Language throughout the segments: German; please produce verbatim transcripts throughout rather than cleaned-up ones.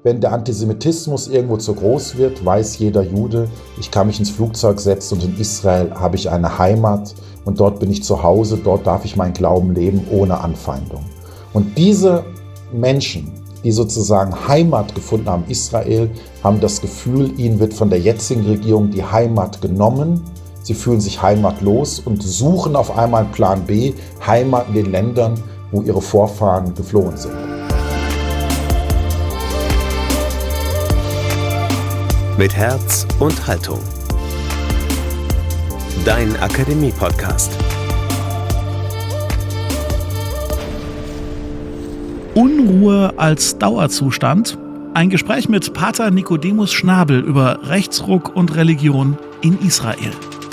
wenn der Antisemitismus irgendwo zu groß wird, weiß jeder Jude, ich kann mich ins Flugzeug setzen und in Israel habe ich eine Heimat und dort bin ich zu Hause, dort darf ich meinen Glauben leben ohne Anfeindung. Und diese Menschen, die sozusagen Heimat gefunden haben in Israel, haben das Gefühl, ihnen wird von der jetzigen Regierung die Heimat genommen. Sie fühlen sich heimatlos und suchen auf einmal einen Plan B, Heimat in den Ländern, wo ihre Vorfahren geflohen sind. Mit Herz und Haltung. Dein Akademie-Podcast. Unruhe als Dauerzustand. Ein Gespräch mit Pater Nicodemus Schnabel über Rechtsruck und Religion in Israel.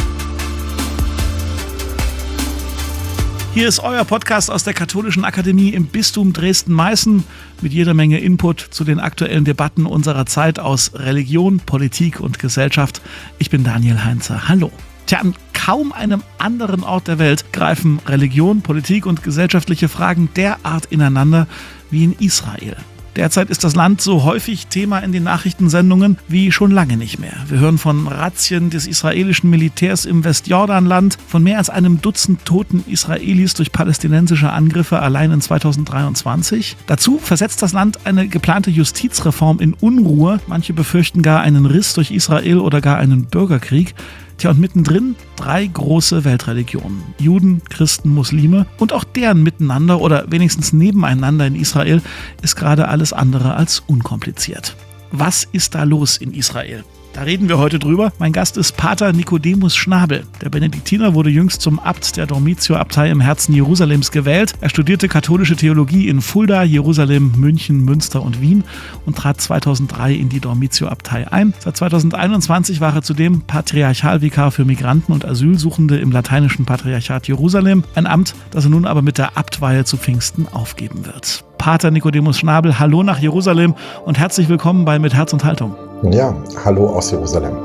Hier ist euer Podcast aus der Katholischen Akademie im Bistum Dresden-Meißen mit jeder Menge Input zu den aktuellen Debatten unserer Zeit aus Religion, Politik und Gesellschaft. Ich bin Daniel Heinze. Hallo. Tja, an kaum einem anderen Ort der Welt greifen Religion, Politik und gesellschaftliche Fragen derart ineinander wie in Israel. Derzeit ist das Land so häufig Thema in den Nachrichtensendungen wie schon lange nicht mehr. Wir hören von Razzien des israelischen Militärs im Westjordanland, von mehr als einem Dutzend toten Israelis durch palästinensische Angriffe allein in zweitausenddreiundzwanzig. Dazu versetzt das Land eine geplante Justizreform in Unruhe. Manche befürchten gar einen Riss durch Israel oder gar einen Bürgerkrieg. Tja, und mittendrin drei große Weltreligionen. Juden, Christen, Muslime und auch deren Miteinander oder wenigstens nebeneinander in Israel ist gerade alles andere als unkompliziert. Was ist da los in Israel? Da reden wir heute drüber. Mein Gast ist Pater Nicodemus Schnabel. Der Benediktiner wurde jüngst zum Abt der Dormitio-Abtei im Herzen Jerusalems gewählt. Er studierte katholische Theologie in Fulda, Jerusalem, München, Münster und Wien und trat zweitausenddrei in die Dormitio-Abtei ein. Seit zweitausendeinundzwanzig war er zudem Patriarchalvikar für Migranten und Asylsuchende im lateinischen Patriarchat Jerusalem. Ein Amt, das er nun aber mit der Abtweihe zu Pfingsten aufgeben wird. Pater Nicodemus Schnabel, hallo nach Jerusalem und herzlich willkommen bei Mit Herz und Haltung. Ja, hallo aus Jerusalem.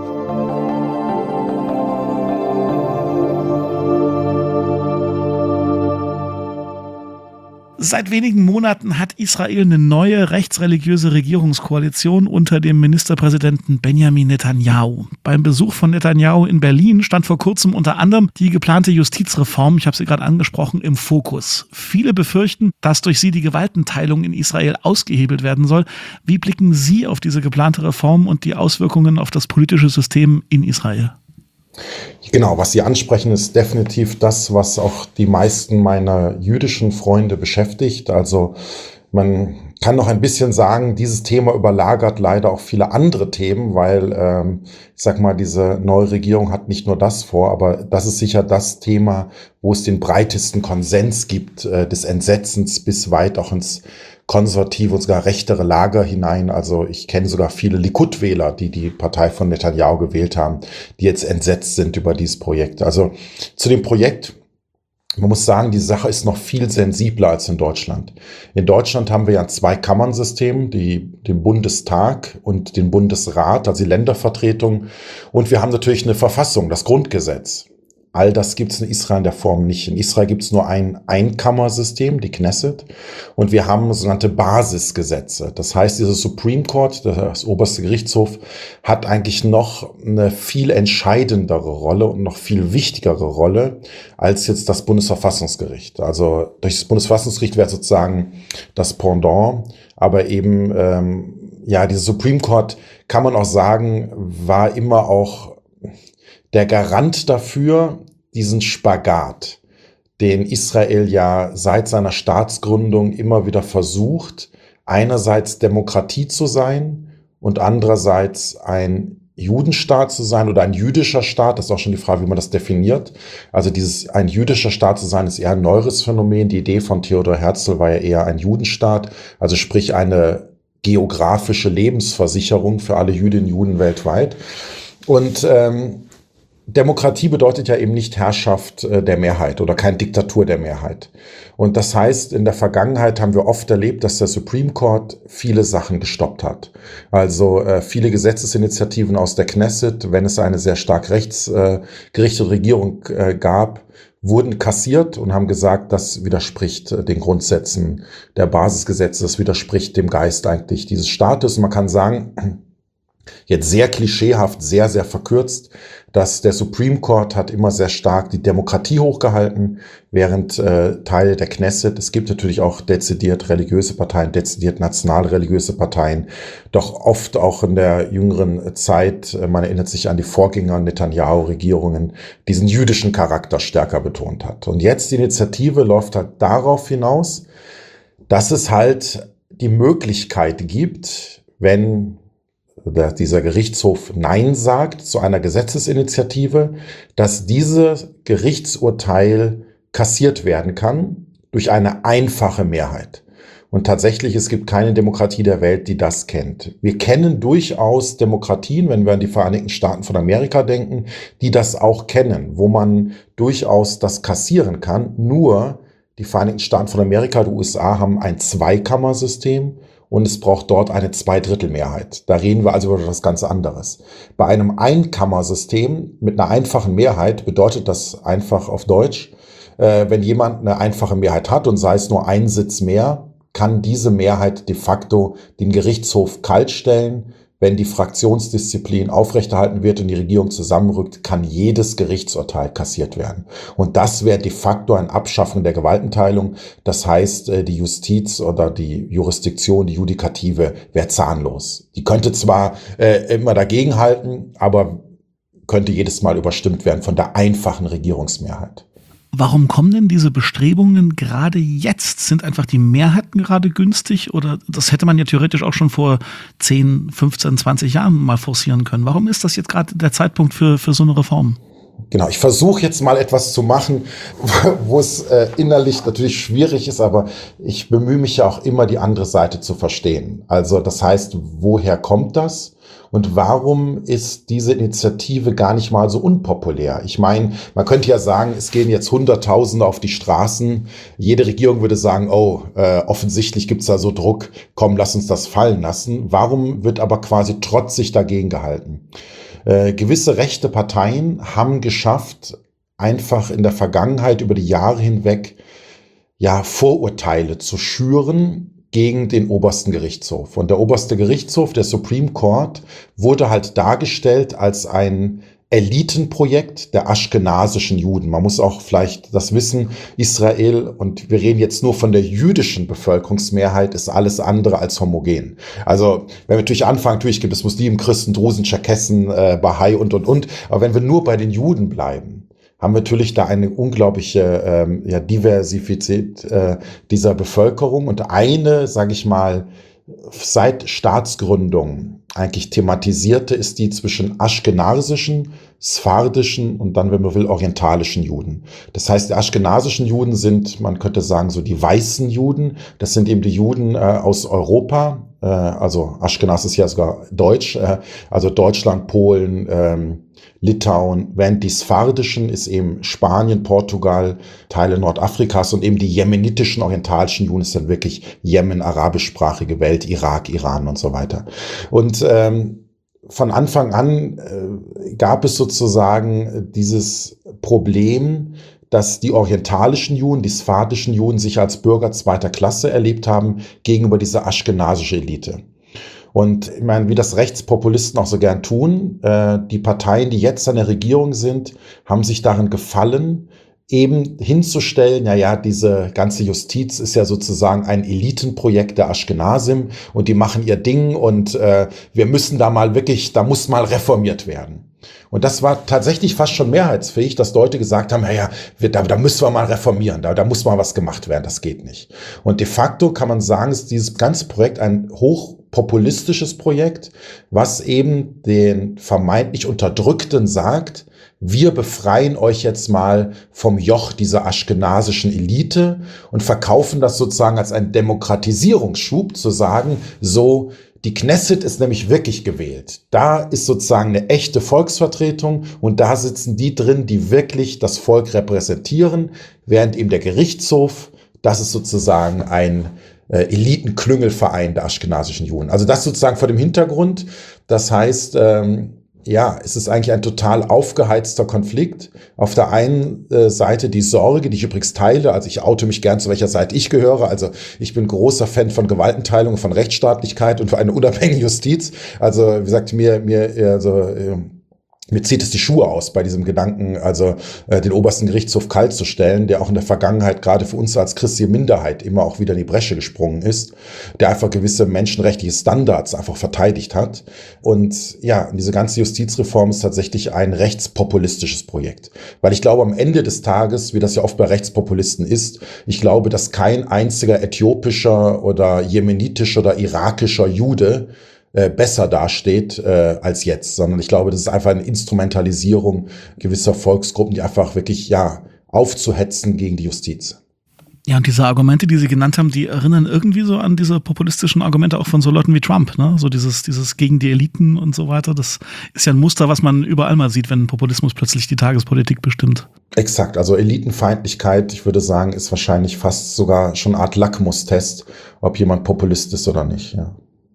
Seit wenigen Monaten hat Israel eine neue rechtsreligiöse Regierungskoalition unter dem Ministerpräsidenten Benjamin Netanyahu. Beim Besuch von Netanyahu in Berlin stand vor kurzem unter anderem die geplante Justizreform, ich habe sie gerade angesprochen, im Fokus. Viele befürchten, dass durch sie die Gewaltenteilung in Israel ausgehebelt werden soll. Wie blicken Sie auf diese geplante Reform und die Auswirkungen auf das politische System in Israel? Genau, was Sie ansprechen, ist definitiv das, was auch die meisten meiner jüdischen Freunde beschäftigt. Also man kann noch ein bisschen sagen, dieses Thema überlagert leider auch viele andere Themen, weil ähm, ich sag mal, diese neue Regierung hat nicht nur das vor, aber das ist sicher das Thema, wo es den breitesten Konsens gibt, äh, des Entsetzens bis weit auch ins konservative und sogar rechtere Lager hinein. Also ich kenne sogar viele Likud-Wähler, die die Partei von Netanyahu gewählt haben, die jetzt entsetzt sind über dieses Projekt. Also zu dem Projekt, man muss sagen, die Sache ist noch viel sensibler als in Deutschland. In Deutschland haben wir ja ein Zwei-Kammern-System, die, den Bundestag und den Bundesrat, also die Ländervertretung. Und wir haben natürlich eine Verfassung, das Grundgesetz. All das gibt es in Israel in der Form nicht. In Israel gibt es nur ein Einkammersystem, die Knesset, und wir haben sogenannte Basisgesetze. Das heißt, dieses Supreme Court, das oberste Gerichtshof, hat eigentlich noch eine viel entscheidendere Rolle und noch viel wichtigere Rolle als jetzt das Bundesverfassungsgericht. Also durch das Bundesverfassungsgericht wäre sozusagen das Pendant, aber eben ähm, ja, dieses Supreme Court, kann man auch sagen, war immer auch der Garant dafür, diesen Spagat, den Israel ja seit seiner Staatsgründung immer wieder versucht, einerseits Demokratie zu sein und andererseits ein Judenstaat zu sein oder ein jüdischer Staat. Das ist auch schon die Frage, wie man das definiert. Also dieses ein jüdischer Staat zu sein, ist eher ein neueres Phänomen. Die Idee von Theodor Herzl war ja eher ein Judenstaat, also sprich eine geografische Lebensversicherung für alle Jüdinnen und Juden weltweit. Und ähm, Demokratie bedeutet ja eben nicht Herrschaft äh, der Mehrheit oder keine Diktatur der Mehrheit. Und das heißt, in der Vergangenheit haben wir oft erlebt, dass der Supreme Court viele Sachen gestoppt hat. Also äh, viele Gesetzesinitiativen aus der Knesset, wenn es eine sehr stark rechtsgerichtete äh, Regierung äh, gab, wurden kassiert und haben gesagt, das widerspricht den Grundsätzen der Basisgesetze, das widerspricht dem Geist eigentlich dieses Staates. Und man kann sagen, jetzt sehr klischeehaft, sehr, sehr verkürzt, dass der Supreme Court hat immer sehr stark die Demokratie hochgehalten, während äh, Teile der Knesset, es gibt natürlich auch dezidiert religiöse Parteien, dezidiert national-religiöse Parteien, doch oft auch in der jüngeren Zeit, äh, man erinnert sich an die Vorgänger Netanyahu-Regierungen, diesen jüdischen Charakter stärker betont hat. Und jetzt die Initiative läuft halt darauf hinaus, dass es halt die Möglichkeit gibt, wenn dieser Gerichtshof Nein sagt zu einer Gesetzesinitiative, dass dieses Gerichtsurteil kassiert werden kann durch eine einfache Mehrheit. Und tatsächlich, es gibt keine Demokratie der Welt, die das kennt. Wir kennen durchaus Demokratien, wenn wir an die Vereinigten Staaten von Amerika denken, die das auch kennen, wo man durchaus das kassieren kann. Nur die Vereinigten Staaten von Amerika, die U S A, haben ein Zweikammersystem. Und es braucht dort eine Zweidrittelmehrheit. Da reden wir also über etwas ganz anderes. Bei einem Einkammersystem mit einer einfachen Mehrheit bedeutet das einfach auf Deutsch, äh, wenn jemand eine einfache Mehrheit hat und sei es nur ein Sitz mehr, kann diese Mehrheit de facto den Gerichtshof kaltstellen. Wenn die Fraktionsdisziplin aufrechterhalten wird und die Regierung zusammenrückt, kann jedes Gerichtsurteil kassiert werden. Und das wäre de facto eine Abschaffung der Gewaltenteilung. Das heißt, die Justiz oder die Jurisdiktion, die Judikative wäre zahnlos. Die könnte zwar äh, immer dagegenhalten, aber könnte jedes Mal überstimmt werden von der einfachen Regierungsmehrheit. Warum kommen denn diese Bestrebungen gerade jetzt? Sind einfach die Mehrheiten gerade günstig oder das hätte man ja theoretisch auch schon vor zehn, fünfzehn, zwanzig Jahren mal forcieren können? Warum ist das jetzt gerade der Zeitpunkt für, für so eine Reform? Genau, ich versuche jetzt mal etwas zu machen, wo es äh, innerlich natürlich schwierig ist, aber ich bemühe mich ja auch immer, die andere Seite zu verstehen. Also das heißt, woher kommt das? Und warum ist diese Initiative gar nicht mal so unpopulär? Ich meine, man könnte ja sagen, es gehen jetzt Hunderttausende auf die Straßen. Jede Regierung würde sagen, oh, äh, offensichtlich gibt's da so Druck, komm, lass uns das fallen lassen. Warum wird aber quasi trotzig dagegen gehalten? Äh, gewisse rechte Parteien haben geschafft, einfach in der Vergangenheit über die Jahre hinweg ja Vorurteile zu schüren gegen den obersten Gerichtshof. Und der oberste Gerichtshof, der Supreme Court, wurde halt dargestellt als ein Elitenprojekt der aschkenasischen Juden. Man muss auch vielleicht das wissen, Israel, und wir reden jetzt nur von der jüdischen Bevölkerungsmehrheit, ist alles andere als homogen. Also wenn wir natürlich anfangen, natürlich gibt es Muslimen, Christen, Drusen, Tscherkessen, äh, Bahai und, und, und. Aber wenn wir nur bei den Juden bleiben, haben wir natürlich da eine unglaubliche ähm, ja, Diversität äh, dieser Bevölkerung und eine, sage ich mal, seit Staatsgründung eigentlich thematisierte ist die zwischen aschkenasischen, sfardischen und dann, wenn man will, orientalischen Juden. Das heißt, die aschkenasischen Juden sind, man könnte sagen, so die weißen Juden. Das sind eben die Juden äh, aus Europa, äh, also Aschkenas ist ja sogar Deutsch, äh, also Deutschland, Polen, ähm, Litauen, während die sfardischen ist eben Spanien, Portugal, Teile Nordafrikas und eben die jemenitischen, orientalischen Juden ist dann wirklich Jemen, arabischsprachige Welt, Irak, Iran und so weiter. Und ähm, von Anfang an äh, gab es sozusagen dieses Problem, dass die orientalischen Juden, die sfardischen Juden sich als Bürger zweiter Klasse erlebt haben gegenüber dieser aschkenasische Elite. Und ich meine, wie das Rechtspopulisten auch so gern tun, äh, die Parteien, die jetzt an der Regierung sind, haben sich darin gefallen, eben hinzustellen, ja, ja, diese ganze Justiz ist ja sozusagen ein Elitenprojekt der Aschkenasim und die machen ihr Ding und äh, wir müssen da mal wirklich, da muss mal reformiert werden. Und das war tatsächlich fast schon mehrheitsfähig, dass Leute gesagt haben, ja, ja, da, da müssen wir mal reformieren, da, da muss mal was gemacht werden, das geht nicht. Und de facto kann man sagen, ist dieses ganze Projekt ein hochpopulistisches Projekt, was eben den vermeintlich Unterdrückten sagt, wir befreien euch jetzt mal vom Joch dieser aschkenasischen Elite und verkaufen das sozusagen als einen Demokratisierungsschub, zu sagen, so, die Knesset ist nämlich wirklich gewählt. Da ist sozusagen eine echte Volksvertretung und da sitzen die drin, die wirklich das Volk repräsentieren, während eben der Gerichtshof, das ist sozusagen ein äh, Elitenklüngelverein der aschkenasischen Juden. Also das sozusagen vor dem Hintergrund. Das heißt, ähm, ja, es ist eigentlich ein total aufgeheizter Konflikt. Auf der einen äh, Seite die Sorge, die ich übrigens teile, also ich oute mich gern, zu welcher Seite ich gehöre. Also ich bin großer Fan von Gewaltenteilung, von Rechtsstaatlichkeit und für eine unabhängige Justiz. Also wie gesagt, mir, mir, also, äh, Mir zieht es die Schuhe aus bei diesem Gedanken, also äh, den obersten Gerichtshof kalt zu stellen, der auch in der Vergangenheit gerade für uns als christliche Minderheit immer auch wieder in die Bresche gesprungen ist, der einfach gewisse menschenrechtliche Standards einfach verteidigt hat. Und ja, diese ganze Justizreform ist tatsächlich ein rechtspopulistisches Projekt. Weil ich glaube, am Ende des Tages, wie das ja oft bei Rechtspopulisten ist, ich glaube, dass kein einziger äthiopischer oder jemenitischer oder irakischer Jude besser dasteht äh, als jetzt, sondern ich glaube, das ist einfach eine Instrumentalisierung gewisser Volksgruppen, die einfach wirklich, ja, aufzuhetzen gegen die Justiz. Ja, und diese Argumente, die Sie genannt haben, die erinnern irgendwie so an diese populistischen Argumente auch von so Leuten wie Trump, ne? So dieses, dieses gegen die Eliten und so weiter. Das ist ja ein Muster, was man überall mal sieht, wenn Populismus plötzlich die Tagespolitik bestimmt. Exakt, also Elitenfeindlichkeit, ich würde sagen, ist wahrscheinlich fast sogar schon eine Art Lackmustest, ob jemand Populist ist oder nicht, ja.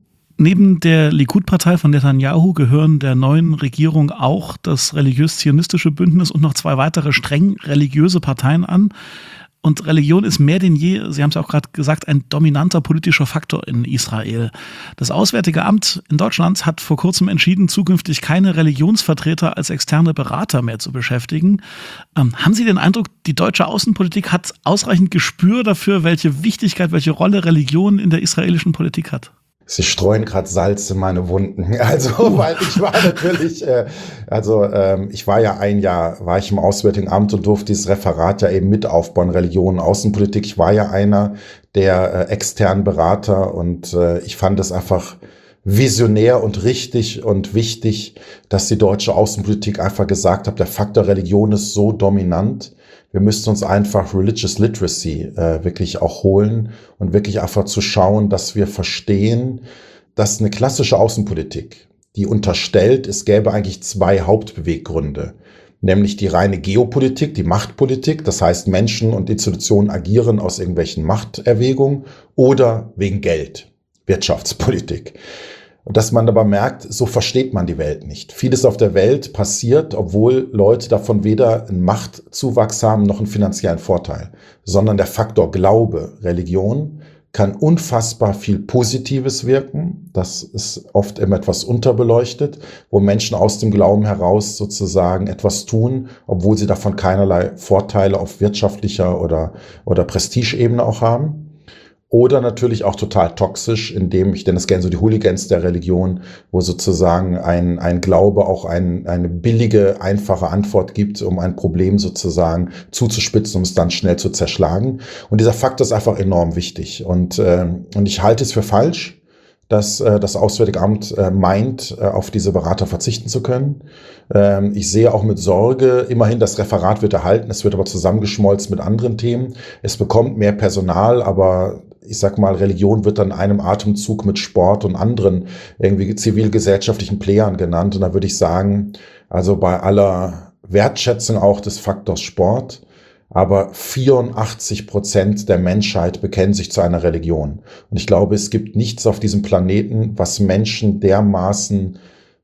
Neben der Likud-Partei von Netanyahu gehören der neuen Regierung auch das religiös-zionistische Bündnis und noch zwei weitere streng religiöse Parteien an. Und Religion ist mehr denn je, Sie haben es ja auch gerade gesagt, ein dominanter politischer Faktor in Israel. Das Auswärtige Amt in Deutschland hat vor kurzem entschieden, zukünftig keine Religionsvertreter als externe Berater mehr zu beschäftigen. Ähm, haben Sie den Eindruck, die deutsche Außenpolitik hat ausreichend Gespür dafür, welche Wichtigkeit, welche Rolle Religion in der israelischen Politik hat? Sie streuen gerade Salz in meine Wunden. Also, weil ich war natürlich, äh, also ähm, ich war ja ein Jahr, war ich im Auswärtigen Amt und durfte dieses Referat ja eben mit aufbauen, Religion, Außenpolitik. Ich war ja einer der äh, externen Berater und äh, ich fand es einfach visionär und richtig und wichtig, dass die deutsche Außenpolitik einfach gesagt hat, der Faktor Religion ist so dominant. Wir müssten uns einfach Religious Literacy äh, wirklich auch holen und wirklich einfach zu schauen, dass wir verstehen, dass eine klassische Außenpolitik, die unterstellt, es gäbe eigentlich zwei Hauptbeweggründe, nämlich die reine Geopolitik, die Machtpolitik, das heißt Menschen und Institutionen agieren aus irgendwelchen Machterwägungen oder wegen Geld, Wirtschaftspolitik. Und dass man aber merkt, so versteht man die Welt nicht. Vieles auf der Welt passiert, obwohl Leute davon weder einen Machtzuwachs haben noch einen finanziellen Vorteil, sondern der Faktor Glaube, Religion kann unfassbar viel Positives wirken. Das ist oft immer etwas unterbeleuchtet, wo Menschen aus dem Glauben heraus sozusagen etwas tun, obwohl sie davon keinerlei Vorteile auf wirtschaftlicher oder, oder Prestigeebene auch haben. Oder natürlich auch total toxisch, indem ich, denn es kennen so die Hooligans der Religion, wo sozusagen ein, ein Glaube auch ein, eine billige, einfache Antwort gibt, um ein Problem sozusagen zuzuspitzen, um es dann schnell zu zerschlagen. Und dieser Faktor ist einfach enorm wichtig. Und, äh, und ich halte es für falsch, dass äh, das Auswärtige Amt äh, meint, äh, auf diese Berater verzichten zu können. Ähm, ich sehe auch mit Sorge, immerhin das Referat wird erhalten, es wird aber zusammengeschmolzen mit anderen Themen. Es bekommt mehr Personal, aber ich sag mal, Religion wird dann in einem Atemzug mit Sport und anderen irgendwie zivilgesellschaftlichen Playern genannt. Und da würde ich sagen, also bei aller Wertschätzung auch des Faktors Sport, aber vierundachtzig Prozent der Menschheit bekennen sich zu einer Religion. Und ich glaube, es gibt nichts auf diesem Planeten, was Menschen dermaßen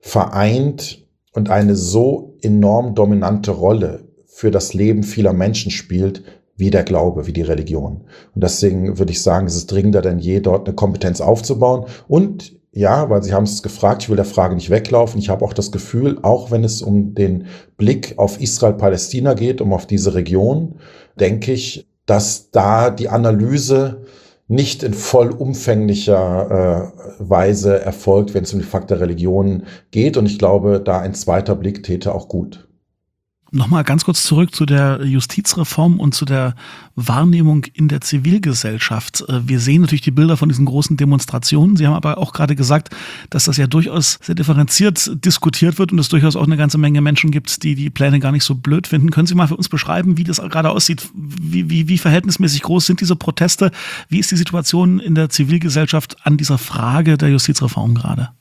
vereint und eine so enorm dominante Rolle für das Leben vieler Menschen spielt, wie der Glaube, wie die Religion. Und deswegen würde ich sagen, es ist dringender denn je, dort eine Kompetenz aufzubauen. Und ja, weil Sie haben es gefragt, ich will der Frage nicht weglaufen. Ich habe auch das Gefühl, auch wenn es um den Blick auf Israel-Palästina geht, um auf diese Region, denke ich, dass da die Analyse nicht in vollumfänglicher äh, Weise erfolgt, wenn es um die Faktor der Religion geht. Und ich glaube, da ein zweiter Blick täte auch gut. Nochmal ganz kurz zurück zu der Justizreform und zu der Wahrnehmung in der Zivilgesellschaft. Wir sehen natürlich die Bilder von diesen großen Demonstrationen. Sie haben aber auch gerade gesagt, dass das ja durchaus sehr differenziert diskutiert wird und es durchaus auch eine ganze Menge Menschen gibt, die die Pläne gar nicht so blöd finden. Können Sie mal für uns beschreiben, wie das gerade aussieht? Wie, wie, wie verhältnismäßig groß sind diese Proteste? Wie ist die Situation in der Zivilgesellschaft an dieser Frage der Justizreform gerade?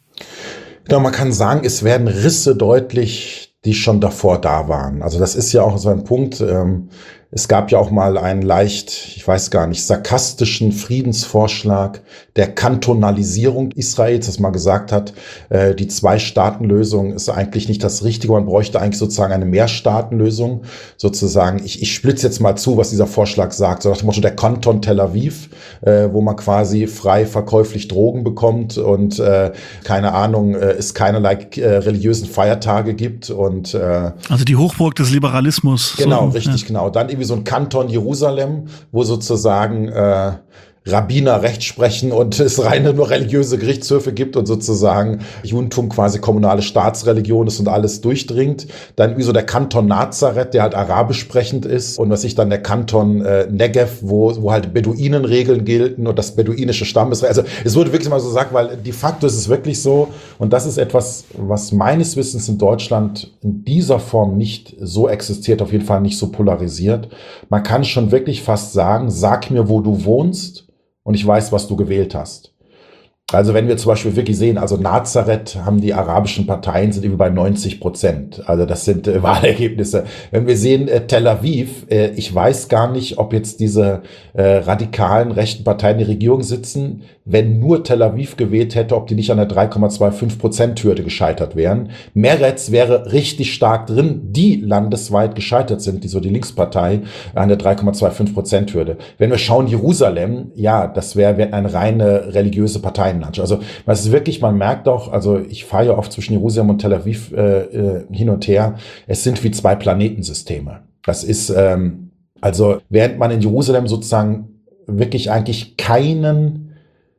Ja, man kann sagen, es werden Risse deutlich, die schon davor da waren. Also das ist ja auch so ein Punkt. Ähm, Es gab ja auch mal einen leicht, ich weiß gar nicht, sarkastischen Friedensvorschlag der Kantonalisierung Israels, dass man gesagt hat, äh, die Zwei-Staaten-Lösung ist eigentlich nicht das Richtige. Man bräuchte eigentlich sozusagen eine Mehrstaatenlösung. Sozusagen, ich, ich splitze jetzt mal zu, was dieser Vorschlag sagt. So nach dem Motto der Kanton Tel Aviv, äh, wo man quasi frei verkäuflich Drogen bekommt und äh, keine Ahnung, äh, es keinerlei äh, religiösen Feiertage gibt. Und äh, also die Hochburg des Liberalismus. Genau, so, richtig, ja. Genau. Dann wie so ein Kanton Jerusalem, wo sozusagen äh, Rabbiner Recht sprechen und es reine nur religiöse Gerichtshöfe gibt und sozusagen Judentum quasi kommunale Staatsreligion ist und alles durchdringt. Dann wie so der Kanton Nazareth, der halt arabisch sprechend ist und was ich dann der Kanton äh, Negev, wo, wo halt Beduinenregeln gelten und das beduinische Stammesrecht. Also es wurde wirklich mal so gesagt, weil de facto ist es wirklich so und das ist etwas, was meines Wissens in Deutschland in dieser Form nicht so existiert, auf jeden Fall nicht so polarisiert. Man kann schon wirklich fast sagen, sag mir, wo du wohnst, und ich weiß, was du gewählt hast. Also wenn wir zum Beispiel wirklich sehen, also Nazareth haben die arabischen Parteien sind irgendwie bei neunzig Prozent. Also das sind äh, Wahlergebnisse. Wenn wir sehen äh, Tel Aviv, äh, ich weiß gar nicht, ob jetzt diese äh, radikalen rechten Parteien in der Regierung sitzen, wenn nur Tel Aviv gewählt hätte, ob die nicht an der drei Komma fünfundzwanzig Prozent Hürde gescheitert wären. Meretz wäre richtig stark drin, die landesweit gescheitert sind, die so die Linkspartei an der drei Komma fünfundzwanzig Prozent Hürde. Wenn wir schauen, Jerusalem, ja, das wäre wär eine reine religiöse Partei. Also was ist wirklich, man merkt doch, also ich fahre ja oft zwischen Jerusalem und Tel Aviv äh, äh, hin und her, es sind wie zwei Planetensysteme. Das ist, ähm, also während man in Jerusalem sozusagen wirklich eigentlich keinen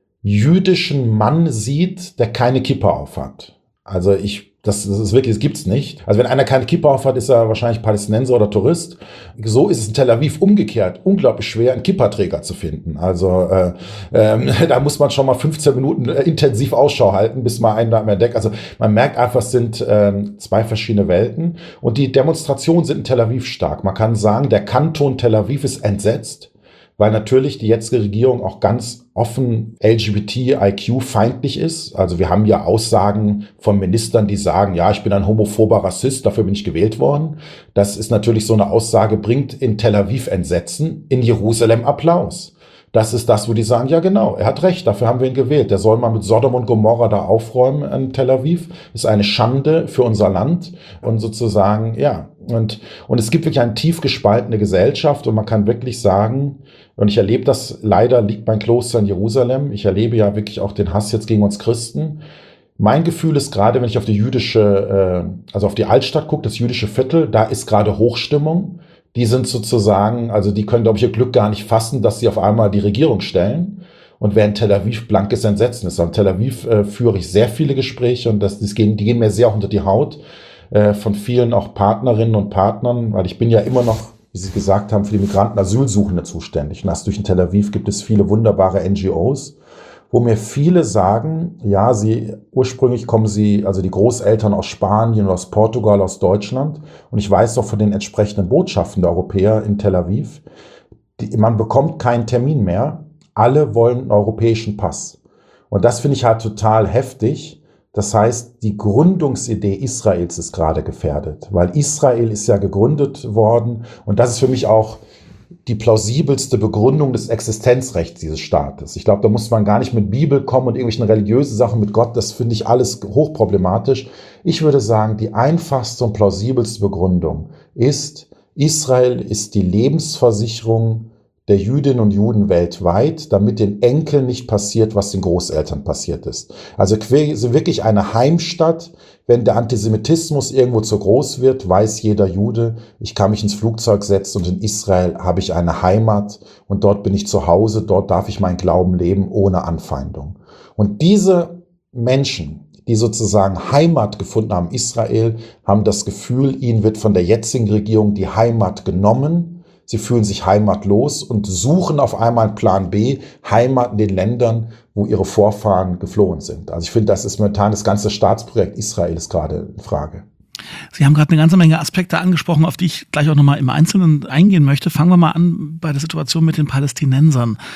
jüdischen Mann sieht, der keine Kippa aufhat. Also ich Das, das ist wirklich, das gibt's nicht. Also wenn einer keine Kippa aufhat, ist er wahrscheinlich Palästinenser oder Tourist. So ist es in Tel Aviv umgekehrt unglaublich schwer, einen Kippaträger zu finden. Also äh, ähm, da muss man schon mal fünfzehn Minuten äh, intensiv Ausschau halten, bis man einen da mehr entdeckt. Also man merkt einfach, es sind äh, zwei verschiedene Welten. Und die Demonstrationen sind in Tel Aviv stark. Man kann sagen, der Kanton Tel Aviv ist entsetzt, weil natürlich die jetzige Regierung auch ganz offen L G B T I Q-feindlich ist. Also wir haben ja Aussagen von Ministern, die sagen, ja, ich bin ein homophober Rassist, dafür bin ich gewählt worden. Das ist natürlich so eine Aussage, bringt in Tel Aviv Entsetzen, in Jerusalem Applaus. Das ist das, wo die sagen, ja genau, er hat recht, dafür haben wir ihn gewählt. Der soll mal mit Sodom und Gomorra da aufräumen in Tel Aviv. Das ist eine Schande für unser Land. Und sozusagen, ja, und, und es gibt wirklich eine tief gespaltene Gesellschaft und man kann wirklich sagen, und ich erlebe das, leider liegt mein Kloster in Jerusalem, ich erlebe ja wirklich auch den Hass jetzt gegen uns Christen. Mein Gefühl ist gerade, wenn ich auf die jüdische, also auf die Altstadt gucke, das jüdische Viertel, da ist gerade Hochstimmung. Die sind sozusagen, also die können, glaube ich, ihr Glück gar nicht fassen, dass sie auf einmal die Regierung stellen. Und während Tel Aviv blankes Entsetzen ist. In Tel Aviv äh, führe ich sehr viele Gespräche und das, das gehen, die gehen mir sehr auch unter die Haut äh, von vielen auch Partnerinnen und Partnern, weil ich bin ja immer noch, wie Sie gesagt haben, für die Migranten Asylsuchende zuständig. Und erst durch in Tel Aviv gibt es viele wunderbare N G Os, wo mir viele sagen, ja, sie ursprünglich kommen sie, also die Großeltern aus Spanien, aus Portugal, aus Deutschland. Und ich weiß auch von den entsprechenden Botschaften der Europäer in Tel Aviv, die, man bekommt keinen Termin mehr. Alle wollen einen europäischen Pass. Und das finde ich halt total heftig. Das heißt, die Gründungsidee Israels ist gerade gefährdet, weil Israel ist ja gegründet worden und das ist für mich auch die plausibelste Begründung des Existenzrechts dieses Staates. Ich glaube, da muss man gar nicht mit Bibel kommen und irgendwelchen religiösen Sachen mit Gott, das finde ich alles hochproblematisch. Ich würde sagen, die einfachste und plausibelste Begründung ist, Israel ist die Lebensversicherung der Jüdinnen und Juden weltweit, damit den Enkeln nicht passiert, was den Großeltern passiert ist. Also wirklich eine Heimstatt. Wenn der Antisemitismus irgendwo zu groß wird, weiß jeder Jude, ich kann mich ins Flugzeug setzen und in Israel habe ich eine Heimat und dort bin ich zu Hause, dort darf ich meinen Glauben leben ohne Anfeindung. Und diese Menschen, die sozusagen Heimat gefunden haben, Israel, haben das Gefühl, ihnen wird von der jetzigen Regierung die Heimat genommen. Sie fühlen sich heimatlos und suchen auf einmal einen Plan B, Heimat in den Ländern, wo ihre Vorfahren geflohen sind. Also ich finde, das ist momentan das ganze Staatsprojekt Israel ist gerade in Frage. Sie haben gerade eine ganze Menge Aspekte angesprochen, auf die ich gleich auch nochmal im Einzelnen eingehen möchte. Fangen wir mal an bei der Situation mit den Palästinensern.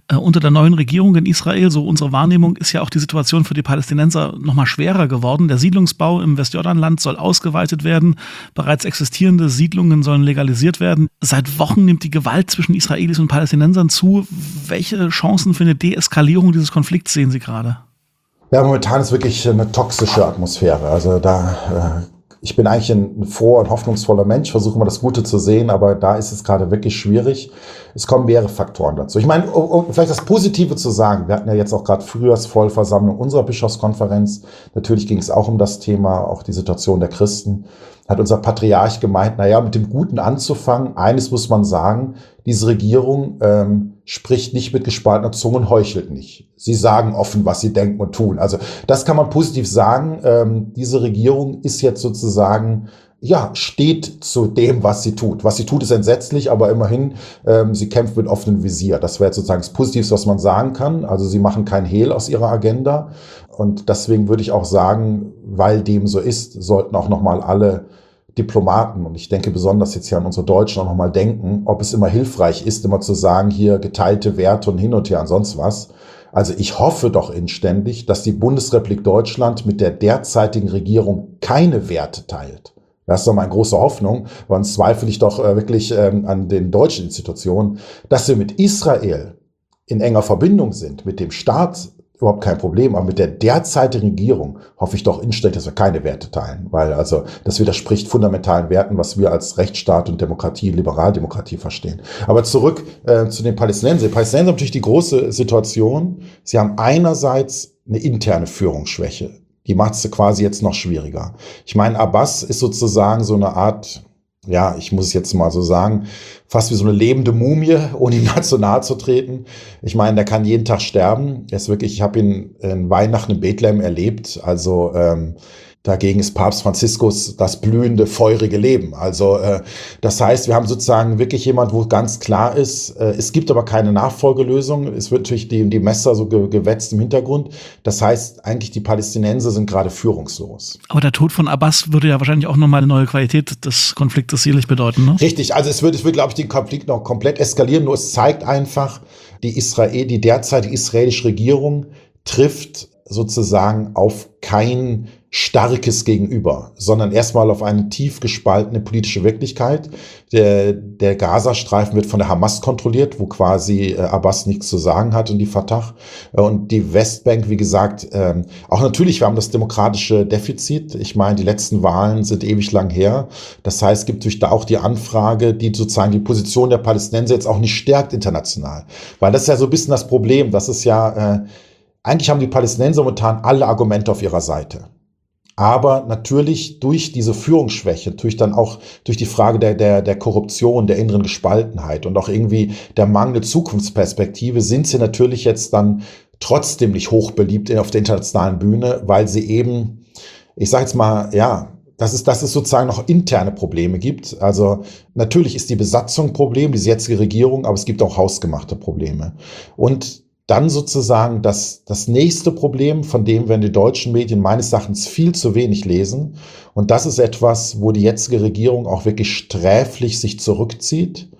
Äh, unter der neuen Regierung in Israel, so unsere Wahrnehmung, ist ja auch die Situation für die Palästinenser nochmal schwerer geworden. Der Siedlungsbau im Westjordanland soll ausgeweitet werden. Bereits existierende Siedlungen sollen legalisiert werden. Seit Wochen nimmt die Gewalt zwischen Israelis und Palästinensern zu. Welche Chancen für eine Deeskalierung dieses Konflikts sehen Sie gerade? Ja, momentan ist wirklich eine toxische Atmosphäre. Also da, äh, ich bin eigentlich ein froher und hoffnungsvoller Mensch, versuche immer das Gute zu sehen, aber da ist es gerade wirklich schwierig. Es kommen mehrere Faktoren dazu. Ich meine, um vielleicht das Positive zu sagen, wir hatten ja jetzt auch gerade Frühjahrsvollversammlung unserer Bischofskonferenz. Natürlich ging es auch um das Thema, auch die Situation der Christen. Hat unser Patriarch gemeint, naja, mit dem Guten anzufangen. Eines muss man sagen, diese Regierung ähm, spricht nicht mit gespaltener Zunge und heuchelt nicht. Sie sagen offen, was sie denken und tun. Also das kann man positiv sagen. Ähm, diese Regierung ist jetzt sozusagen, ja, steht zu dem, was sie tut. Was sie tut, ist entsetzlich, aber immerhin, ähm, sie kämpft mit offenem Visier. Das wäre jetzt sozusagen das Positivste, was man sagen kann. Also sie machen kein Hehl aus ihrer Agenda. Und deswegen würde ich auch sagen, weil dem so ist, sollten auch nochmal alle Diplomaten, und ich denke besonders jetzt hier an unsere Deutschen, auch nochmal denken, ob es immer hilfreich ist, immer zu sagen, hier geteilte Werte und hin und her und sonst was. Also ich hoffe doch inständig, dass die Bundesrepublik Deutschland mit der derzeitigen Regierung keine Werte teilt. Das ist doch meine große Hoffnung, weil sonst zweifle ich doch äh, wirklich ähm, an den deutschen Institutionen, dass wir mit Israel in enger Verbindung sind, mit dem Staat, überhaupt kein Problem, aber mit der derzeitigen Regierung hoffe ich doch inständig, dass wir keine Werte teilen, weil also das widerspricht fundamentalen Werten, was wir als Rechtsstaat und Demokratie, Liberaldemokratie verstehen. Aber zurück äh, zu den Palästinensern. Die Palästinenser haben natürlich die große Situation, sie haben einerseits eine interne Führungsschwäche, die macht es quasi jetzt noch schwieriger. Ich meine, Abbas ist sozusagen so eine Art, ja, ich muss es jetzt mal so sagen, fast wie so eine lebende Mumie, ohne ihm zu nahe zu treten. Ich meine, der kann jeden Tag sterben. Er ist wirklich, ich habe ihn in Weihnachten in Bethlehem erlebt. Also ähm, dagegen ist Papst Franziskus das blühende, feurige Leben. Also äh, das heißt, wir haben sozusagen wirklich jemand, wo ganz klar ist, äh, es gibt aber keine Nachfolgelösung. Es wird natürlich die, die Messer so ge gewetzt im Hintergrund. Das heißt, eigentlich die Palästinenser sind gerade führungslos. Aber der Tod von Abbas würde ja wahrscheinlich auch nochmal eine neue Qualität des Konfliktes sicherlich bedeuten, ne? Richtig, also es wird, es wird, glaube ich, den Konflikt noch komplett eskalieren. Nur es zeigt einfach, die Israel, die derzeitige israelische Regierung trifft sozusagen auf kein starkes Gegenüber, sondern erstmal auf eine tief gespaltene politische Wirklichkeit. Der, der Gazastreifen wird von der Hamas kontrolliert, wo quasi äh, Abbas nichts zu sagen hat und die Fatah. Und die Westbank, wie gesagt, ähm, auch natürlich, wir haben das demokratische Defizit. Ich meine, die letzten Wahlen sind ewig lang her. Das heißt, es gibt natürlich da auch die Anfrage, die sozusagen die Position der Palästinenser jetzt auch nicht stärkt international. Weil das ist ja so ein bisschen das Problem. Das ist ja, äh, eigentlich haben die Palästinenser momentan alle Argumente auf ihrer Seite. Aber natürlich durch diese Führungsschwäche, durch dann auch durch die Frage der, der, der Korruption, der inneren Gespaltenheit und auch irgendwie der mangelnden Zukunftsperspektive sind sie natürlich jetzt dann trotzdem nicht hochbeliebt auf der internationalen Bühne, weil sie eben, ich sage jetzt mal, ja, dass es, dass es sozusagen noch interne Probleme gibt. Also natürlich ist die Besatzung ein Problem, diese jetzige Regierung, aber es gibt auch hausgemachte Probleme. Und dann sozusagen das, das nächste Problem, von dem werden die deutschen Medien meines Erachtens viel zu wenig lesen. Und das ist etwas, wo die jetzige Regierung auch wirklich sträflich sich zurückzieht,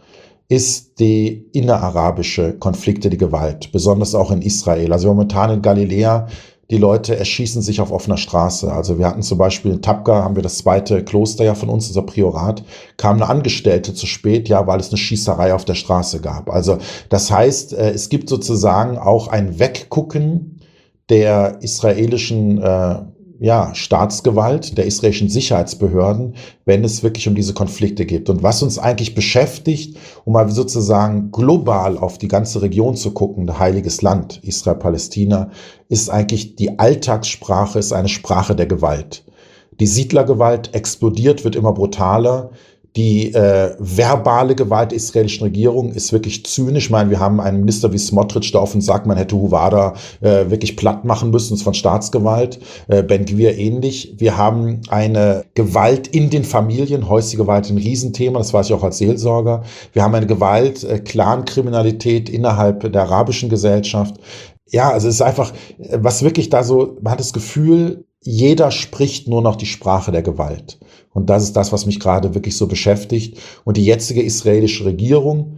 ist die innerarabische Konflikte, die Gewalt, besonders auch in Israel. Also momentan in Galiläa, die Leute erschießen sich auf offener Straße. Also wir hatten zum Beispiel in Tabqa, haben wir das zweite Kloster ja von uns, unser Priorat, kam eine Angestellte zu spät, ja, weil es eine Schießerei auf der Straße gab. Also das heißt, es gibt sozusagen auch ein Weggucken der israelischen äh, ja, Staatsgewalt, der israelischen Sicherheitsbehörden, wenn es wirklich um diese Konflikte geht. Und was uns eigentlich beschäftigt, um mal sozusagen global auf die ganze Region zu gucken, ein heiliges Land, Israel, Palästina, ist eigentlich die Alltagssprache, ist eine Sprache der Gewalt. Die Siedlergewalt explodiert, wird immer brutaler. Die äh, verbale Gewalt der israelischen Regierung ist wirklich zynisch. Ich meine, wir haben einen Minister wie Smotrich, der offen sagt, man hätte Huvada äh, wirklich platt machen müssen, das ist von Staatsgewalt. Äh, Ben Gvir ähnlich. Wir haben eine Gewalt in den Familien, häusliche Gewalt, ein Riesenthema, das weiß ich auch als Seelsorger. Wir haben eine Gewalt, äh, Clankriminalität innerhalb der arabischen Gesellschaft. Ja, also es ist einfach, was wirklich da so, man hat das Gefühl, jeder spricht nur noch die Sprache der Gewalt. Und das ist das, was mich gerade wirklich so beschäftigt. Und die jetzige israelische Regierung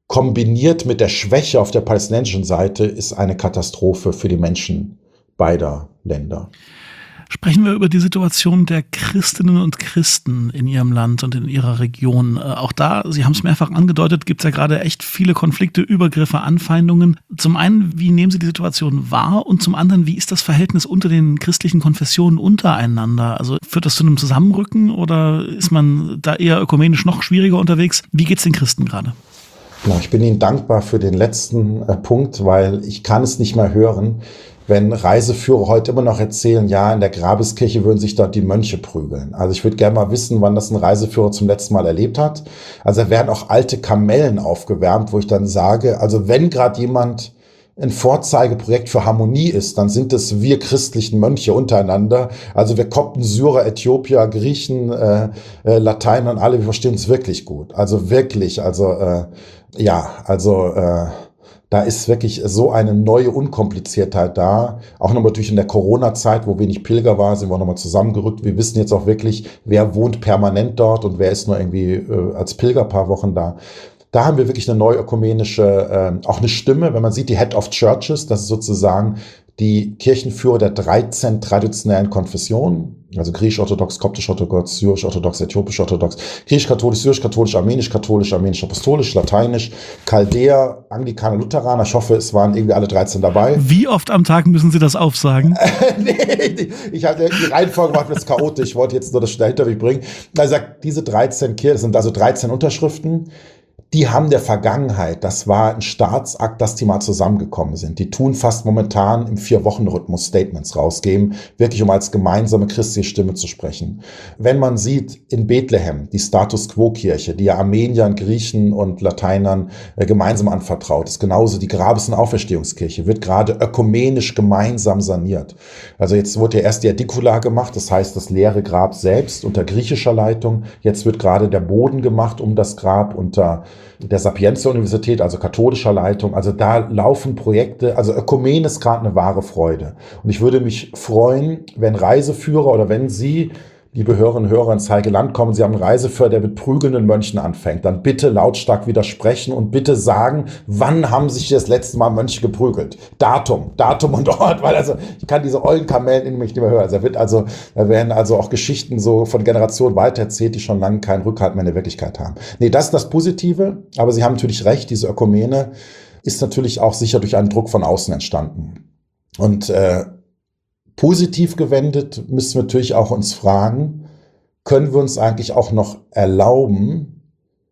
kombiniert mit der Schwäche auf der palästinensischen Seite ist eine Katastrophe für die Menschen beider Länder. Sprechen wir über die Situation der Christinnen und Christen in ihrem Land und in ihrer Region. Auch da, Sie haben es mehrfach angedeutet, gibt es ja gerade echt viele Konflikte, Übergriffe, Anfeindungen. Zum einen, wie nehmen Sie die Situation wahr? Und zum anderen, wie ist das Verhältnis unter den christlichen Konfessionen untereinander? Also führt das zu einem Zusammenrücken oder ist man da eher ökumenisch noch schwieriger unterwegs? Wie geht es den Christen gerade? Ja, ich bin Ihnen dankbar für den letzten äh, Punkt, weil ich kann es nicht mehr hören, wenn Reiseführer heute immer noch erzählen, ja, in der Grabeskirche würden sich dort die Mönche prügeln. Also ich würde gerne mal wissen, wann das ein Reiseführer zum letzten Mal erlebt hat. Also da werden auch alte Kamellen aufgewärmt, wo ich dann sage, also wenn gerade jemand ein Vorzeigeprojekt für Harmonie ist, dann sind es wir christlichen Mönche untereinander. Also wir Kopten, Syrer, Äthiopier, Griechen, äh, äh, Lateiner und alle, wir verstehen uns wirklich gut. Also wirklich, also äh, ja, also äh, da ist wirklich so eine neue Unkompliziertheit da. Auch nochmal durch in der Corona-Zeit, wo wenig Pilger war, sind wir nochmal zusammengerückt. Wir wissen jetzt auch wirklich, wer wohnt permanent dort und wer ist nur irgendwie äh, als Pilger ein paar Wochen da. Da haben wir wirklich eine neue ökumenische, äh, auch eine Stimme. Wenn man sieht, die Head of Churches, das ist sozusagen die Kirchenführer der dreizehn traditionellen Konfessionen, also griechisch-orthodox, koptisch-orthodox, syrisch-orthodox, äthiopisch-orthodox, griechisch-katholisch, syrisch-katholisch, armenisch-katholisch, armenisch-apostolisch, lateinisch, Chaldäer, Anglikaner, Lutheraner. Ich hoffe, es waren irgendwie alle dreizehn dabei. Wie oft am Tag müssen Sie das aufsagen? Nee, ich hatte die Reihenfolge war etwas chaotisch. Ich wollte jetzt nur das schnell hinter mich bringen. Er sagt, diese dreizehn Kirchen, das sind also dreizehn Unterschriften. Die haben der Vergangenheit, das war ein Staatsakt, dass die mal zusammengekommen sind. Die tun fast momentan im Vier-Wochen-Rhythmus Statements rausgeben, wirklich um als gemeinsame christliche Stimme zu sprechen. Wenn man sieht, in Bethlehem, die Status-Quo-Kirche, die ja Armeniern, Griechen und Lateinern äh, gemeinsam anvertraut ist, genauso die Grabes- und Auferstehungskirche, wird gerade ökumenisch gemeinsam saniert. Also jetzt wurde ja erst die Ädikula gemacht, das heißt das leere Grab selbst unter griechischer Leitung. Jetzt wird gerade der Boden gemacht um das Grab unter der Sapienza-Universität, also katholischer Leitung. Also da laufen Projekte, also Ökumene ist gerade eine wahre Freude. Und ich würde mich freuen, wenn Reiseführer oder wenn Sie, liebe Hörerinnen und Hörer, ins Heilige Land kommen, Sie haben einen Reiseführer, der mit prügelnden Mönchen anfängt, dann bitte lautstark widersprechen und bitte sagen, wann haben sich das letzte Mal Mönche geprügelt? Datum, Datum und Ort, weil also ich kann diese ollen Kamellen in mich nicht mehr hören. Also da wird also, da werden also auch Geschichten so von Generationen weitererzählt, die schon lange keinen Rückhalt mehr in der Wirklichkeit haben. Nee, das ist das Positive, aber Sie haben natürlich recht, diese Ökumene ist natürlich auch sicher durch einen Druck von außen entstanden. Und äh, positiv gewendet müssen wir natürlich auch uns fragen, können wir uns eigentlich auch noch erlauben,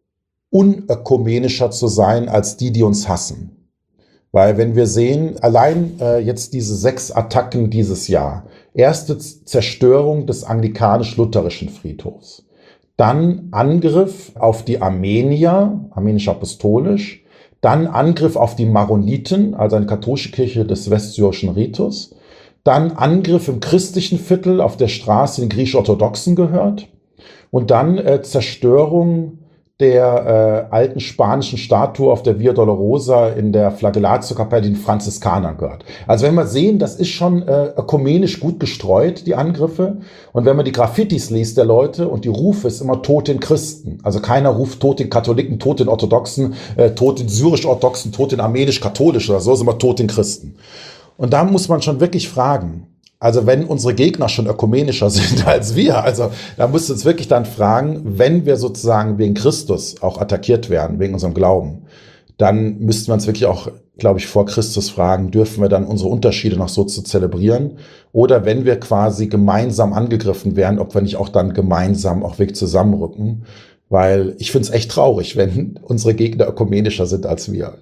unökumenischer zu sein als die, die uns hassen? Weil wenn wir sehen, allein äh, jetzt diese sechs Attacken dieses Jahr, erste Zerstörung des anglikanisch-lutherischen Friedhofs, dann Angriff auf die Armenier, armenisch-apostolisch, dann Angriff auf die Maroniten, also eine katholische Kirche des westsyrischen Ritus, dann Angriff im christlichen Viertel auf der Straße, den griechisch-orthodoxen gehört. Und dann äh, Zerstörung der äh, alten spanischen Statue auf der Via Dolorosa in der Flagellatiokapelle, die den Franziskanern gehört. Also wenn wir sehen, das ist schon äh, ökumenisch gut gestreut, die Angriffe. Und wenn man die Graffitis liest der Leute und die Rufe, ist immer Tod den Christen. Also keiner ruft Tod den Katholiken, Tod den Orthodoxen, äh, Tod den syrisch-orthodoxen, Tod den armenisch-katholischen oder so, ist immer Tod den Christen. Und da muss man schon wirklich fragen, also wenn unsere Gegner schon ökumenischer sind als wir, also da müssen wir uns wirklich dann fragen, wenn wir sozusagen wegen Christus auch attackiert werden, wegen unserem Glauben, dann müssten wir uns wirklich auch, glaube ich, vor Christus fragen, dürfen wir dann unsere Unterschiede noch so zu zelebrieren? Oder wenn wir quasi gemeinsam angegriffen werden, ob wir nicht auch dann gemeinsam auch wirklich zusammenrücken? Weil ich finde es echt traurig, wenn unsere Gegner ökumenischer sind als wir.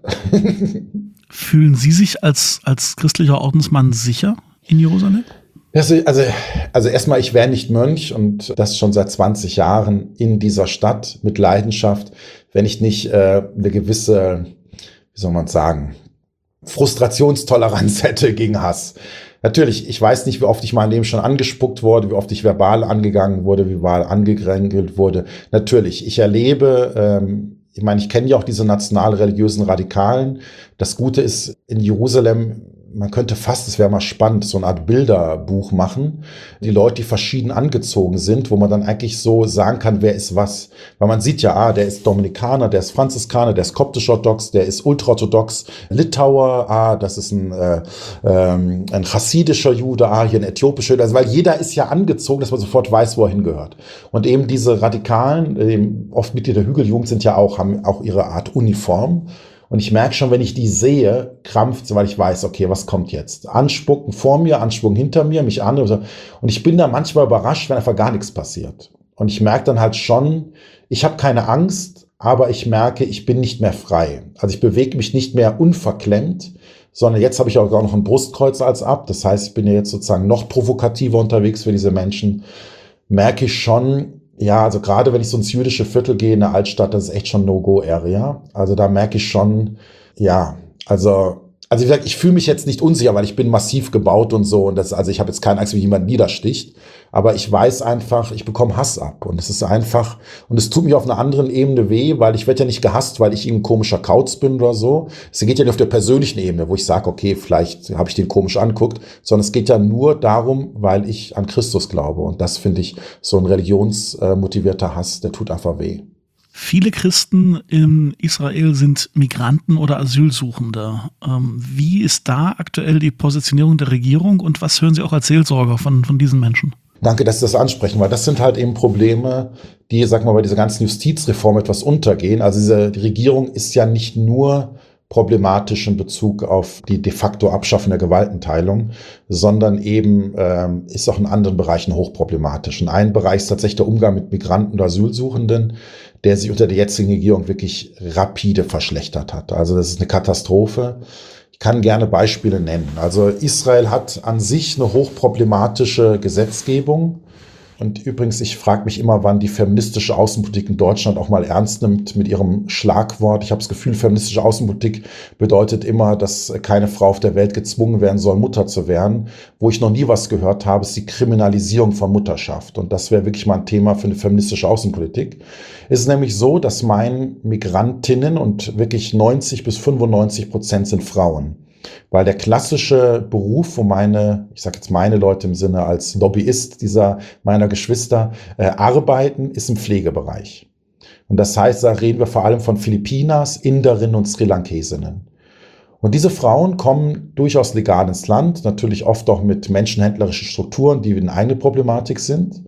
Fühlen Sie sich als, als christlicher Ordensmann sicher in Jerusalem? Also, also, also erstmal, ich wäre nicht Mönch und das schon seit zwanzig Jahren in dieser Stadt mit Leidenschaft, wenn ich nicht äh, eine gewisse, wie soll man sagen, Frustrationstoleranz hätte gegen Hass. Natürlich, ich weiß nicht, wie oft ich in meinem Leben schon angespuckt wurde, wie oft ich verbal angegangen wurde, wie verbal angegrängelt wurde. Natürlich, ich erlebe, ähm, ich meine, ich kenne ja auch diese national-religiösen Radikalen. Das Gute ist, in Jerusalem, man könnte fast, es wäre mal spannend, so eine Art Bilderbuch machen, die Leute, die verschieden angezogen sind, wo man dann eigentlich so sagen kann, wer ist was. Weil man sieht ja, ah, der ist Dominikaner, der ist Franziskaner, der ist koptisch-orthodox, der ist ultraorthodox, Litauer, ah, das ist ein, äh, ähm, ein chassidischer Jude, ah, hier ein äthiopischer Jude, also weil jeder ist ja angezogen, dass man sofort weiß, wo er hingehört. Und eben diese Radikalen, eben oft Mitglieder der Hügeljugend sind ja auch, haben auch ihre Art Uniform. Und ich merke schon, wenn ich die sehe, krampft, weil ich weiß, okay, was kommt jetzt? Anspucken vor mir, Anspucken hinter mir, mich an. Und ich bin da manchmal überrascht, wenn einfach gar nichts passiert. Und ich merke dann halt schon, ich habe keine Angst, aber ich merke, ich bin nicht mehr frei. Also ich bewege mich nicht mehr unverklemmt, sondern jetzt habe ich auch noch ein Brustkreuz als ab. Das heißt, ich bin ja jetzt sozusagen noch provokativer unterwegs für diese Menschen. Merke ich schon, ja, also gerade wenn ich so ins jüdische Viertel gehe in der Altstadt, das ist echt schon No-Go-Area. Also da merke ich schon, ja, also, also wie gesagt, ich fühle mich jetzt nicht unsicher, weil ich bin massiv gebaut und so. Und das, also ich habe jetzt keine Angst, wie jemand niedersticht. Aber ich weiß einfach, ich bekomme Hass ab. Und es ist einfach, und es tut mich auf einer anderen Ebene weh, weil ich werde ja nicht gehasst, weil ich ein komischer Kauz bin oder so. Es geht ja nicht auf der persönlichen Ebene, wo ich sage, okay, vielleicht habe ich den komisch angeguckt, sondern es geht ja nur darum, weil ich an Christus glaube. Und das finde ich, so ein religionsmotivierter Hass, der tut einfach weh. Viele Christen in Israel sind Migranten oder Asylsuchende. Ähm, wie ist da aktuell die Positionierung der Regierung und was hören Sie auch als Seelsorger von, von diesen Menschen? Danke, dass Sie das ansprechen, weil das sind halt eben Probleme, die, sag mal, bei dieser ganzen Justizreform etwas untergehen. Also diese, die Regierung ist ja nicht nur problematisch in Bezug auf die de facto Abschaffung der Gewaltenteilung, sondern eben ähm, ist auch in anderen Bereichen hochproblematisch. Und ein Bereich ist tatsächlich der Umgang mit Migranten und Asylsuchenden, der sich unter der jetzigen Regierung wirklich rapide verschlechtert hat. Also das ist eine Katastrophe. Ich kann gerne Beispiele nennen. Also Israel hat an sich eine hochproblematische Gesetzgebung. Und übrigens, ich frage mich immer, wann die feministische Außenpolitik in Deutschland auch mal ernst nimmt mit ihrem Schlagwort. Ich habe das Gefühl, feministische Außenpolitik bedeutet immer, dass keine Frau auf der Welt gezwungen werden soll, Mutter zu werden. Wo ich noch nie was gehört habe, ist die Kriminalisierung von Mutterschaft. Und das wäre wirklich mal ein Thema für eine feministische Außenpolitik. Es ist nämlich so, dass meinen Migrantinnen und wirklich neunzig bis fünfundneunzig Prozent sind Frauen. Weil der klassische Beruf, wo meine, ich sage jetzt meine Leute im Sinne als Lobbyist dieser meiner Geschwister äh, arbeiten, ist im Pflegebereich. Und das heißt, da reden wir vor allem von Filipinas, Inderinnen und Sri Lankesinnen. Und diese Frauen kommen durchaus legal ins Land, natürlich oft auch mit menschenhändlerischen Strukturen, die eine eigene Problematik sind,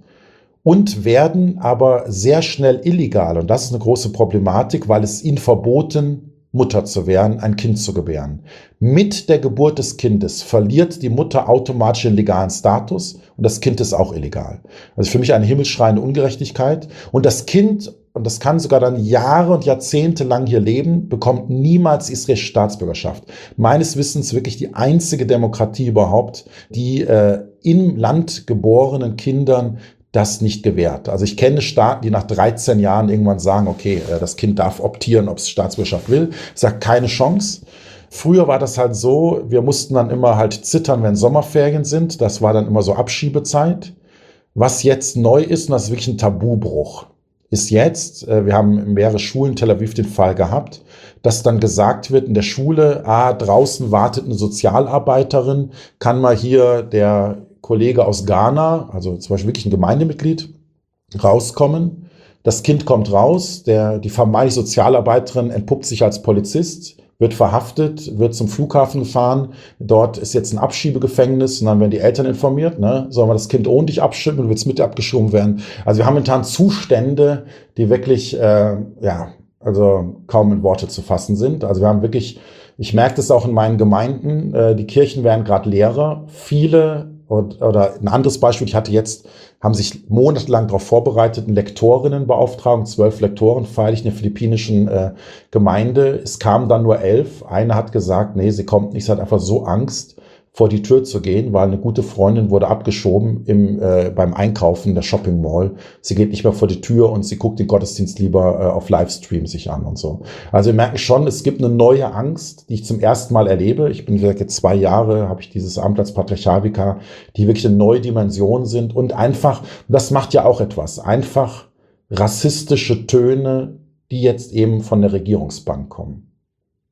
und werden aber sehr schnell illegal. Und das ist eine große Problematik, weil es ihnen verboten Mutter zu werden, ein Kind zu gebären. Mit der Geburt des Kindes verliert die Mutter automatisch den legalen Status und das Kind ist auch illegal. Also für mich eine himmelschreiende Ungerechtigkeit. Und das Kind, und das kann sogar dann Jahre und Jahrzehnte lang hier leben, bekommt niemals israelische Staatsbürgerschaft. Meines Wissens wirklich die einzige Demokratie überhaupt, die äh, im Land geborenen Kindern das nicht gewährt. Also ich kenne Staaten, die nach dreizehn Jahren irgendwann sagen, okay, das Kind darf optieren, ob es Staatsbürgerschaft will. Ich sage, keine Chance. Früher war das halt so, wir mussten dann immer halt zittern, wenn Sommerferien sind. Das war dann immer so Abschiebezeit. Was jetzt neu ist, und das ist wirklich ein Tabubruch, ist jetzt, wir haben in mehreren Schulen in Tel Aviv den Fall gehabt, dass dann gesagt wird in der Schule, ah, draußen wartet eine Sozialarbeiterin, kann mal hier der Kollege aus Ghana, also zum Beispiel wirklich ein Gemeindemitglied, rauskommen. Das Kind kommt raus, der, die vermeintliche Sozialarbeiterin entpuppt sich als Polizist, wird verhaftet, wird zum Flughafen gefahren. Dort ist jetzt ein Abschiebegefängnis und dann werden die Eltern informiert, ne? Sollen wir das Kind ohne dich abschieben oder wird es mit abgeschoben werden? Also wir haben momentan Zustände, die wirklich, äh, ja, also kaum in Worte zu fassen sind. Also wir haben wirklich, ich merke das auch in meinen Gemeinden, äh, die Kirchen werden gerade leerer. Viele Und, oder ein anderes Beispiel, ich hatte jetzt, haben sich monatelang darauf vorbereitet, eine Lektorinnenbeauftragung, zwölf Lektoren freilich in der philippinischen äh, Gemeinde. Es kamen dann nur elf. Eine hat gesagt, nee, sie kommt nicht, sie hat einfach so Angst, vor die Tür zu gehen, weil eine gute Freundin wurde abgeschoben im, äh, beim Einkaufen der Shopping Mall. Sie geht nicht mehr vor die Tür und sie guckt den Gottesdienst lieber äh, auf Livestream sich an und so. Also wir merken schon, es gibt eine neue Angst, die ich zum ersten Mal erlebe. Ich bin wie gesagt jetzt zwei Jahre, habe ich dieses Amt als Patriarchalvikar, die wirklich eine neue Dimension sind und einfach, das macht ja auch etwas, einfach rassistische Töne, die jetzt eben von der Regierungsbank kommen.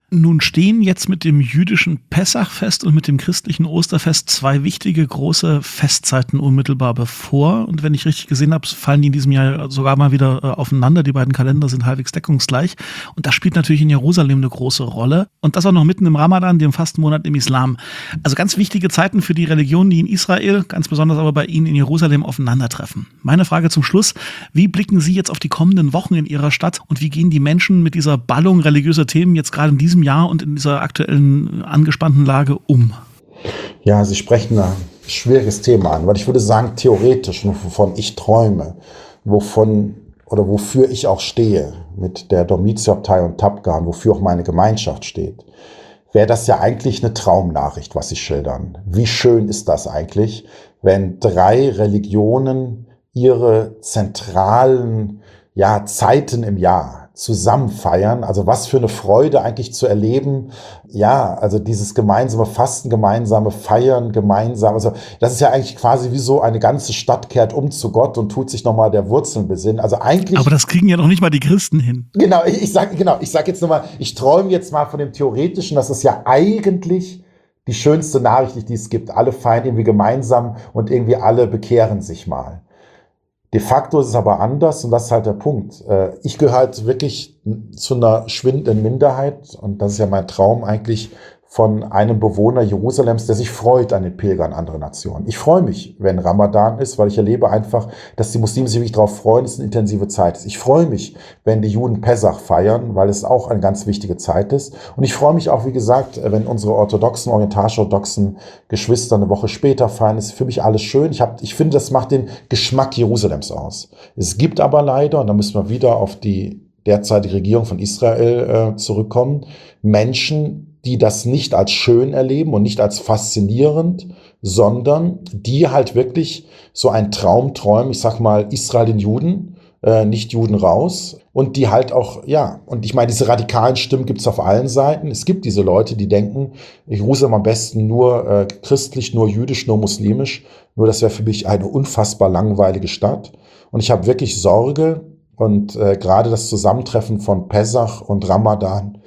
Nun stehen jetzt mit dem jüdischen Pessachfest und mit dem christlichen Osterfest zwei wichtige große Festzeiten unmittelbar bevor. Und wenn ich richtig gesehen habe, fallen die in diesem Jahr sogar mal wieder aufeinander. Die beiden Kalender sind halbwegs deckungsgleich. Und das spielt natürlich in Jerusalem eine große Rolle. Und das auch noch mitten im Ramadan, dem Fastenmonat im Islam. Also ganz wichtige Zeiten für die Religionen, die in Israel, ganz besonders aber bei Ihnen in Jerusalem aufeinandertreffen. Meine Frage zum Schluss: Wie blicken Sie jetzt auf die kommenden Wochen in Ihrer Stadt und wie gehen die Menschen mit dieser Ballung religiöser Themen jetzt gerade in diesem Jahr und in dieser aktuellen angespannten Lage um? Ja, Sie sprechen ein schwieriges Thema an, weil ich würde sagen, theoretisch, wovon ich träume, wovon oder wofür ich auch stehe, mit der Domizio-Abtei und Tabgan, wofür auch meine Gemeinschaft steht, wäre das ja eigentlich eine Traumnachricht, was Sie schildern. Wie schön ist das eigentlich, wenn drei Religionen ihre zentralen ja, Zeiten im Jahr zusammen feiern. Also was für eine Freude eigentlich zu erleben. Ja, also dieses gemeinsame Fasten, gemeinsame Feiern, gemeinsam. Also das ist ja eigentlich quasi wie so eine ganze Stadt kehrt um zu Gott und tut sich nochmal der Wurzeln besinnen. Also eigentlich. Aber das kriegen ja noch nicht mal die Christen hin. Genau, ich, ich sage genau, ich sage jetzt nochmal, ich träume jetzt mal von dem Theoretischen, dass es ja eigentlich die schönste Nachricht, die es gibt. Alle feiern irgendwie gemeinsam und irgendwie alle bekehren sich mal. De facto ist es aber anders und das ist halt der Punkt. Ich gehöre halt wirklich zu einer schwindenden Minderheit und das ist ja mein Traum eigentlich von einem Bewohner Jerusalems, der sich freut an den Pilgern anderer Nationen. Ich freue mich, wenn Ramadan ist, weil ich erlebe einfach, dass die Muslime sich wirklich darauf freuen, dass es eine intensive Zeit ist. Ich freue mich, wenn die Juden Pessach feiern, weil es auch eine ganz wichtige Zeit ist. Und ich freue mich auch, wie gesagt, wenn unsere orthodoxen, orientalisch-orthodoxen Geschwister eine Woche später feiern. Das ist für mich alles schön. Ich, hab, ich finde, das macht den Geschmack Jerusalems aus. Es gibt aber leider, und da müssen wir wieder auf die derzeitige Regierung von Israel äh, zurückkommen, Menschen, die das nicht als schön erleben und nicht als faszinierend, sondern die halt wirklich so einen Traum träumen, ich sag mal, Israel den Juden, äh, nicht Juden raus. Und die halt auch, ja, und ich meine, diese radikalen Stimmen gibt es auf allen Seiten. Es gibt diese Leute, die denken, Jerusalem am besten nur äh, christlich, nur jüdisch, nur muslimisch. Nur das wäre für mich eine unfassbar langweilige Stadt. Und ich habe wirklich Sorge und äh, gerade das Zusammentreffen von Pessach und Ramadan,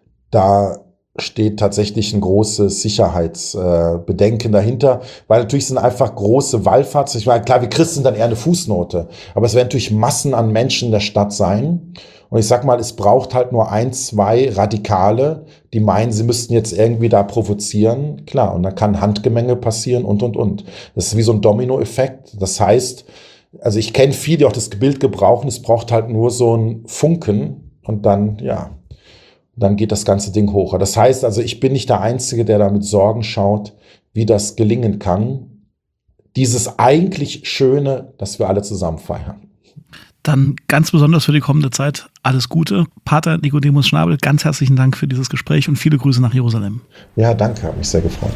da steht tatsächlich ein großes Sicherheitsbedenken äh, dahinter, weil natürlich sind einfach große Wallfahrts. Ich meine, klar, wir Christen sind dann eher eine Fußnote, aber es werden natürlich Massen an Menschen in der Stadt sein. Und ich sag mal, es braucht halt nur ein, zwei Radikale, die meinen, sie müssten jetzt irgendwie da provozieren. Klar, und dann kann Handgemenge passieren und, und, und. Das ist wie so ein Dominoeffekt. Das heißt, also ich kenne viele, die auch das Bild gebrauchen, es braucht halt nur so ein Funken und dann, ja, dann geht das ganze Ding hoch. Das heißt also, ich bin nicht der Einzige, der da mit Sorgen schaut, wie das gelingen kann. Dieses eigentlich Schöne, das wir alle zusammen feiern. Dann ganz besonders für die kommende Zeit alles Gute. Pater Nicodemus Schnabel, ganz herzlichen Dank für dieses Gespräch und viele Grüße nach Jerusalem. Ja, danke, hat mich sehr gefreut.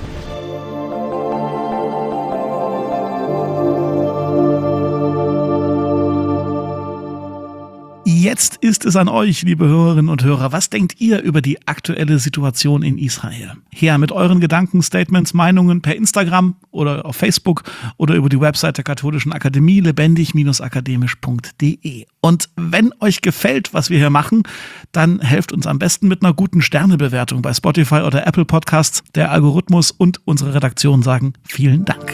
Jetzt ist es an euch, liebe Hörerinnen und Hörer. Was denkt ihr über die aktuelle Situation in Israel? Her mit euren Gedanken, Statements, Meinungen per Instagram oder auf Facebook oder über die Website der Katholischen Akademie lebendig akademisch punkt de. Und wenn euch gefällt, was wir hier machen, dann helft uns am besten mit einer guten Sternebewertung bei Spotify oder Apple Podcasts. Der Algorithmus und unsere Redaktion sagen vielen Dank.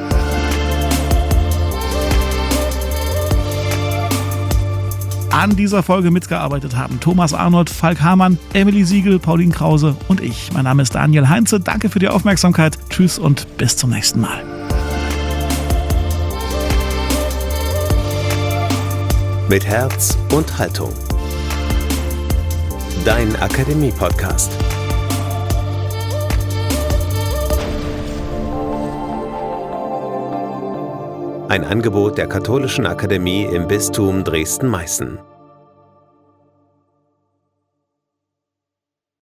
An dieser Folge mitgearbeitet haben Thomas Arnold, Falk Hamann, Emily Siegel, Pauline Krause und ich. Mein Name ist Daniel Heinze. Danke für die Aufmerksamkeit. Tschüss und bis zum nächsten Mal. Mit Herz und Haltung. Dein Akademie-Podcast. Ein Angebot der Katholischen Akademie im Bistum Dresden-Meißen.